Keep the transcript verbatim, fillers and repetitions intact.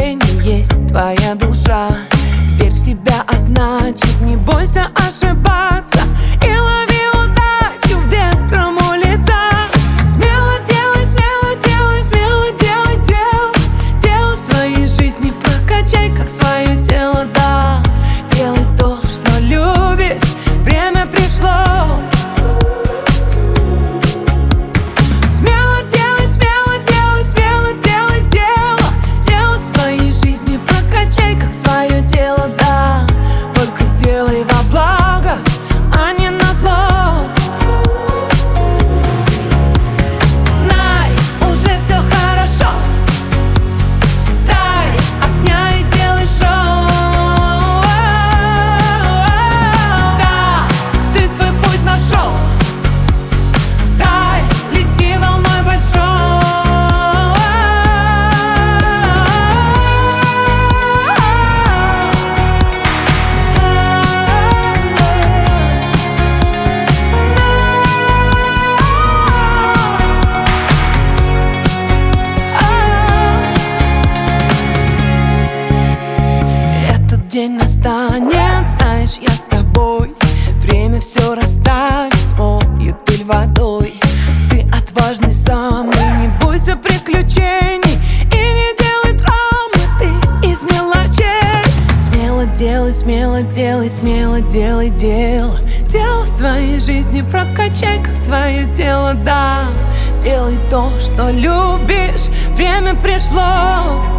приключений есть твоя душа. Верь в себя, а значит не бойся ошибаться. И лови удачу ветром у лица. Смело делай, смело делай, смело делай, делай. Делай в своей жизни, прокачай как свое тело, да. Делай то, что любишь, время пришло. Смело делай, смело делай, смело делай дело. Делай в своей жизни, прокачай как свое тело, да. Только делай во благо, а не назло. Знай, уже все хорошо. Дай огня и делай шоу. Да, ты свой путь нашел. Вдаль лети волной большой. Этот день настанет, знаешь, я с тобой. Время все расставит, смоет пыль водой. Ты отважный самый, не бойся приключений. И не делай драмы ты из мелочей. Смело делай, смело делай, смело делай дело. Дело в своей жизни, прокачай как свое дело, да. Делай то, что любишь, время пришло.